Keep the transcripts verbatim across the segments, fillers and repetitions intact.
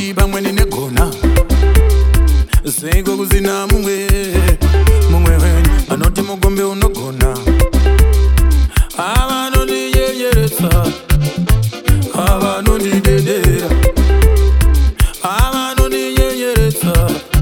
vanoti pamweni negona seko kuzina mumwe mumwe wenyu vanoti mugombe unogona avanondinyenyeretsa avanondidedera avanondinyenyeretsa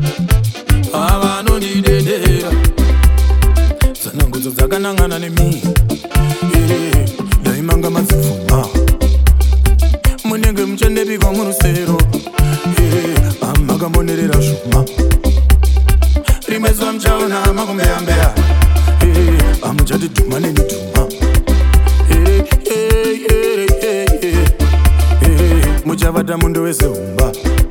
avanondidedera zanangudzo dzakanangana nemi daimanga madzipfuma munenge muchandebikwa murusero amakamonerera zvuma rimwe zuva muchaona makumbeyambeya amuchati dhuma nenidhuma muchavata mundo wezehumba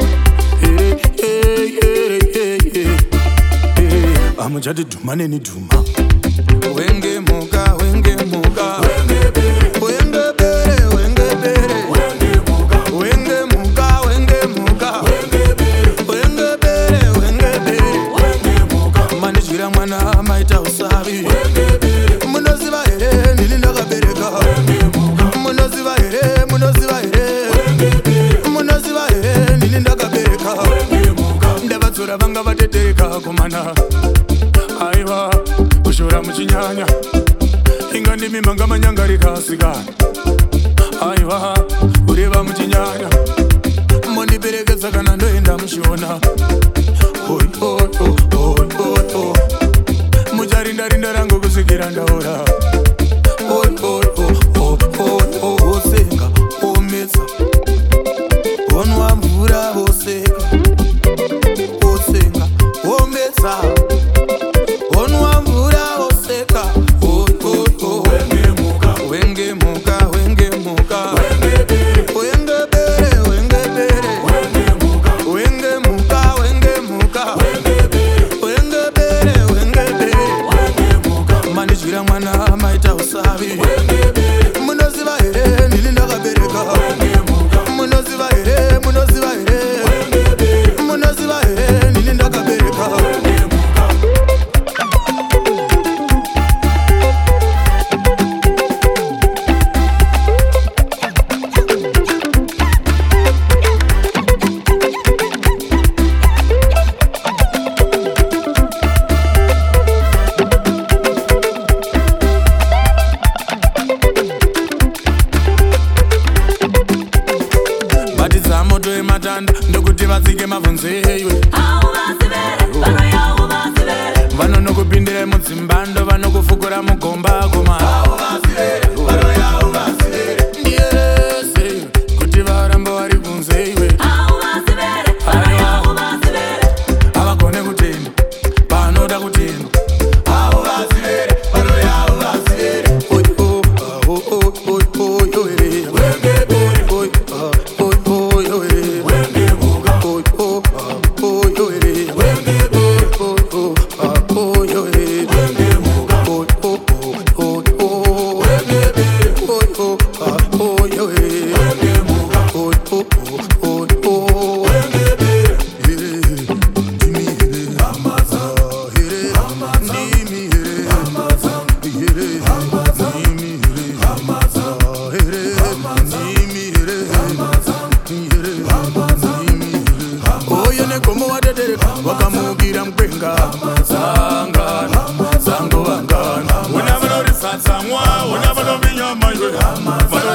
amuchati dhuma nenidhuma wenge muka wenge muka wenge bere wenge bere wenge bere wenge muka wenge muka wenge muka wenge bere wenge bere wenge bere wenge muka manijira mwana maita usavi wenge bere munoziva here nini ndakabereka wenge muka munoziva here munoziva here wenge bere munoziva here nini ndakabereka wenge muka ndavatsura vanga vatetereka komana aiwa kushora muchinyanya ingandimi manga manyangarika sikana aiwa kureva muchinyanya mondiperekedza kana ndoenda muchiona mucharindarinda rangu kusvikira ndaora osenga ometsa onwa mvura oseka osenga ometsa onwa mvura oseka wenge muka wenge muka wenge muka wenge bere wenge bere wenge bere wenge muka wenge muka wenge muka wenge bere wenge bere wenge bere wenge muka manijira mwana maita usavi wenge bere munoziva here nini ndakabereka wenge muka munoziva here munoziva here wenge bere munoziva here nini ndakabereka wenge muka ndokuti vatsike mabvunzo ewe vanonokupindire mudzimbando vanokufukura mugomba goma ndiyerese kuti varamba vari kunze iwe havagone kutenda panoda kutenda wakamukira mkwenga sangana sango vangana unavanorisatsamwa unavanovinyama iwe